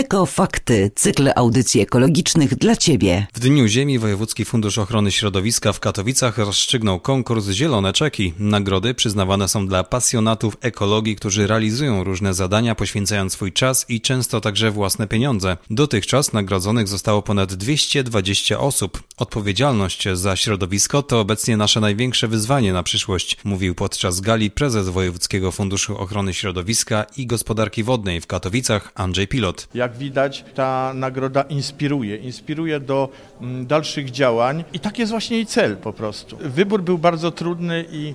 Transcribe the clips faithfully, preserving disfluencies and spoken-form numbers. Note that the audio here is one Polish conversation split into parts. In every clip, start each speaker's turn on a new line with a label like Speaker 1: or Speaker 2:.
Speaker 1: Ekofakty, cykl audycji ekologicznych dla Ciebie.
Speaker 2: W Dniu Ziemi Wojewódzki Fundusz Ochrony Środowiska w Katowicach rozstrzygnął konkurs Zielone Czeki. Nagrody przyznawane są dla pasjonatów ekologii, którzy realizują różne zadania, poświęcając swój czas i często także własne pieniądze. Dotychczas nagrodzonych zostało ponad dwieście dwadzieścia osób. Odpowiedzialność za środowisko to obecnie nasze największe wyzwanie na przyszłość, mówił podczas gali prezes Wojewódzkiego Funduszu Ochrony Środowiska i Gospodarki Wodnej w Katowicach Andrzej Pilot.
Speaker 3: Jak widać, ta nagroda inspiruje, inspiruje do m, dalszych działań i tak jest właśnie jej cel po prostu. Wybór był bardzo trudny i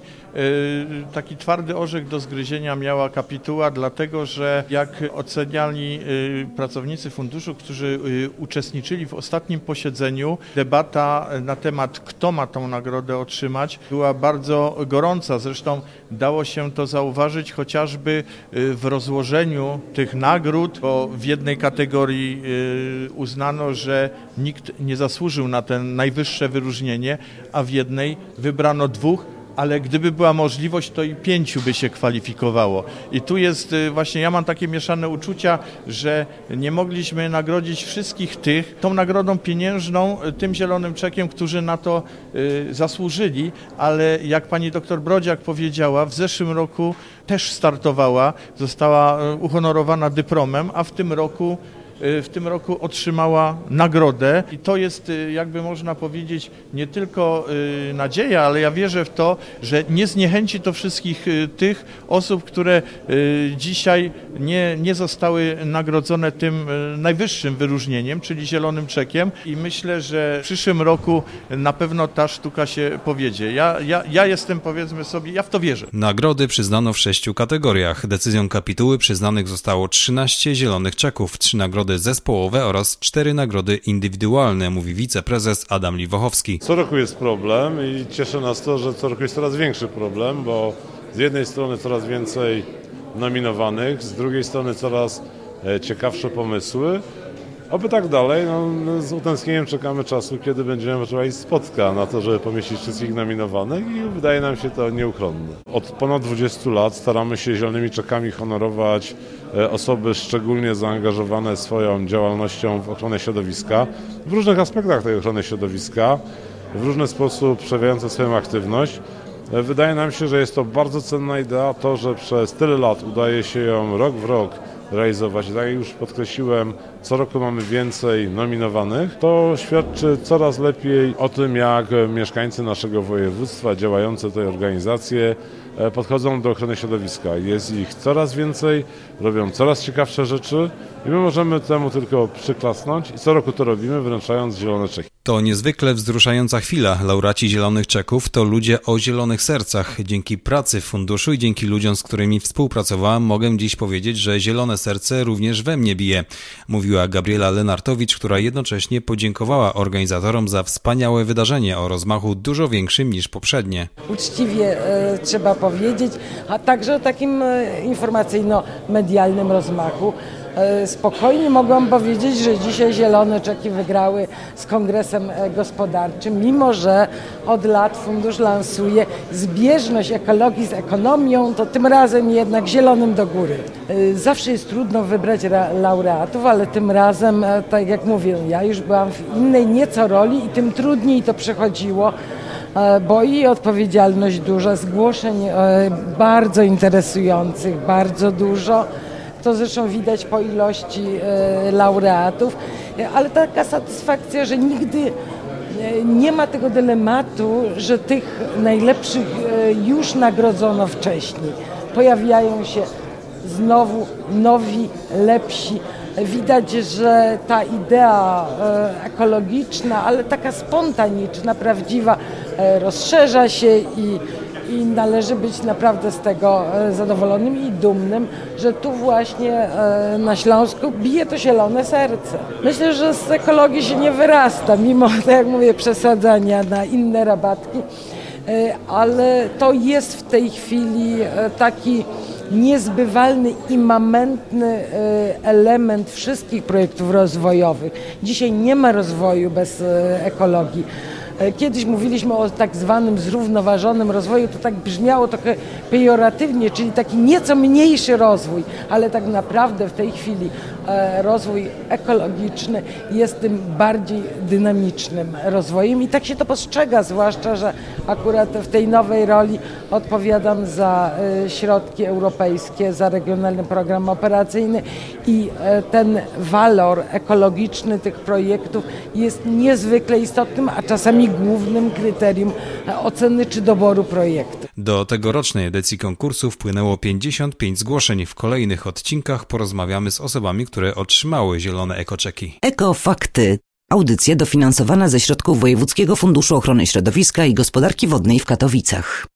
Speaker 3: y, taki twardy orzech do zgryzienia miała kapituła, dlatego że jak oceniali y, pracownicy funduszu, którzy y, uczestniczyli w ostatnim posiedzeniu, debata na temat, kto ma tą nagrodę otrzymać, była bardzo gorąca. Zresztą dało się to zauważyć chociażby y, w rozłożeniu tych nagród, bo w jednej kategorii uznano, że nikt nie zasłużył na ten najwyższe wyróżnienie, a w jednej wybrano dwóch, ale gdyby była możliwość, to i pięciu by się kwalifikowało. I tu jest właśnie, ja mam takie mieszane uczucia, że nie mogliśmy nagrodzić wszystkich tych tą nagrodą pieniężną, tym zielonym czekiem, którzy na to y, zasłużyli, ale jak pani doktor Brodziak powiedziała, w zeszłym roku też startowała, została uhonorowana dyplomem, a w tym roku w tym roku otrzymała nagrodę i to jest, jakby można powiedzieć, nie tylko nadzieja, ale ja wierzę w to, że nie zniechęci to wszystkich tych osób, które dzisiaj nie, nie zostały nagrodzone tym najwyższym wyróżnieniem, czyli zielonym czekiem i myślę, że w przyszłym roku na pewno ta sztuka się powiedzie. Ja, ja, ja jestem, powiedzmy sobie, ja w to wierzę.
Speaker 2: Nagrody przyznano w sześciu kategoriach. Decyzją kapituły przyznanych zostało trzynaście zielonych czeków, trzy nagrody zespołowe oraz cztery nagrody indywidualne, mówi wiceprezes Adam Liwochowski.
Speaker 4: Co roku jest problem i cieszy nas to, że co roku jest coraz większy problem, bo z jednej strony coraz więcej nominowanych, z drugiej strony coraz ciekawsze pomysły. Oby tak dalej, no, z utęsknieniem czekamy czasu, kiedy będziemy potrzebowali spotka na to, żeby pomieścić wszystkich nominowanych i wydaje nam się to nieuchronne. Od ponad dwudziestu lat staramy się zielonymi czekami honorować osoby szczególnie zaangażowane swoją działalnością w ochronę środowiska, w różnych aspektach tej ochrony środowiska, w różny sposób przejawiające swoją aktywność. Wydaje nam się, że jest to bardzo cenna idea, to, że przez tyle lat udaje się ją rok w rok realizować. Tak jak już podkreśliłem, co roku mamy więcej nominowanych. To świadczy coraz lepiej o tym, jak mieszkańcy naszego województwa, działające tutaj organizacje podchodzą do ochrony środowiska. Jest ich coraz więcej, robią coraz ciekawsze rzeczy i my możemy temu tylko przyklasnąć i co roku to robimy, wręczając zielone czeki.
Speaker 2: To niezwykle wzruszająca chwila. Laureaci Zielonych Czeków to ludzie o zielonych sercach. Dzięki pracy w funduszu i dzięki ludziom, z którymi współpracowałam, mogę dziś powiedzieć, że zielone serce również we mnie bije, mówiła Gabriela Lenartowicz, która jednocześnie podziękowała organizatorom za wspaniałe wydarzenie o rozmachu dużo większym niż poprzednie.
Speaker 5: Uczciwie e, trzeba powiedzieć, a także o takim e, informacyjno-medialnym rozmachu. Spokojnie mogłam powiedzieć, że dzisiaj Zielone Czeki wygrały z Kongresem Gospodarczym, mimo że od lat fundusz lansuje zbieżność ekologii z ekonomią, to tym razem jednak zielonym do góry. Zawsze jest trudno wybrać laureatów, ale tym razem, tak jak mówię, ja już byłam w innej nieco roli i tym trudniej to przechodziło, bo i odpowiedzialność duża, zgłoszeń bardzo interesujących, bardzo dużo. To zresztą widać po ilości e, laureatów, ale taka satysfakcja, że nigdy e, nie ma tego dylematu, że tych najlepszych e, już nagrodzono wcześniej. Pojawiają się znowu nowi, lepsi. Widać, że ta idea e, ekologiczna, ale taka spontaniczna, prawdziwa, e, rozszerza się i I należy być naprawdę z tego zadowolonym i dumnym, że tu właśnie na Śląsku bije to zielone serce. Myślę, że z ekologii się nie wyrasta, mimo, tak jak mówię, przesadzania na inne rabatki, ale to jest w tej chwili taki niezbywalny, immamentny element wszystkich projektów rozwojowych. Dzisiaj nie ma rozwoju bez ekologii. Kiedyś mówiliśmy o tak zwanym zrównoważonym rozwoju, to tak brzmiało trochę pejoratywnie, czyli taki nieco mniejszy rozwój, ale tak naprawdę w tej chwili rozwój ekologiczny jest tym bardziej dynamicznym rozwojem i tak się to postrzega, zwłaszcza, że akurat w tej nowej roli odpowiadam za środki europejskie, za regionalny program operacyjny i ten walor ekologiczny tych projektów jest niezwykle istotnym, a czasami głównym kryterium oceny czy doboru projektu.
Speaker 2: Do tegorocznej edycji konkursu wpłynęło pięćdziesiąt pięć zgłoszeń. W kolejnych odcinkach porozmawiamy z osobami, które otrzymały zielone ekoczeki.
Speaker 1: Ekofakty. Audycja dofinansowana ze środków Wojewódzkiego Funduszu Ochrony Środowiska i Gospodarki Wodnej w Katowicach.